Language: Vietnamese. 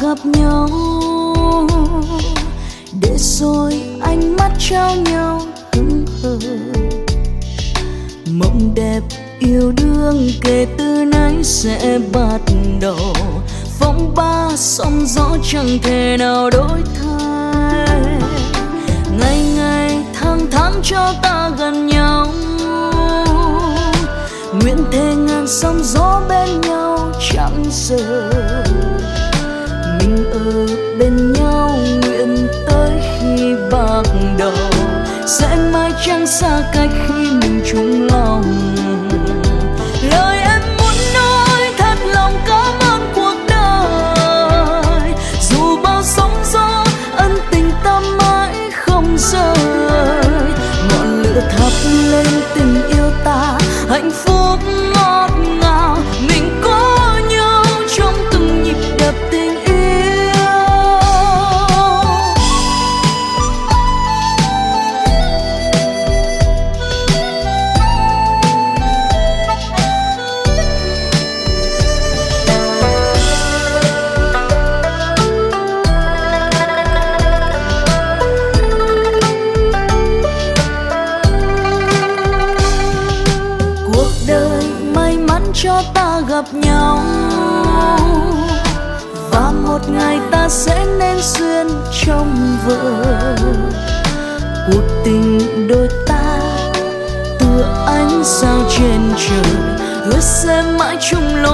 gặp nhau để rồi ánh mắt trao nhau hững hờ. Mộng đẹp yêu đương kể từ nay sẽ bắt đầu, phong ba sóng gió chẳng thể nào đổi thay. Ngày ngày tháng tháng cho ta gần nhau, nguyện thề ngàn sóng gió bên nhau chẳng rời. Mình ở bên nhau nguyện tới khi bạc đầu, sẽ mãi chẳng xa cách khi mình chung lòng. Lời em muốn nói thật lòng cảm ơn cuộc đời, dù bao sóng gió ân tình ta mãi không rời. Ngọn lửa thắp lên tình yêu ta, hạnh phúc ngọt ngào mình có nhau trong từng nhịp đập tình yêu. Cuộc đời may mắn cho ta gặp nhau, và một ngày ta sẽ nên duyên trong vợ. Cuộc tình đôi ta tựa ánh sao trên trời, hứa sẽ mãi chung lòng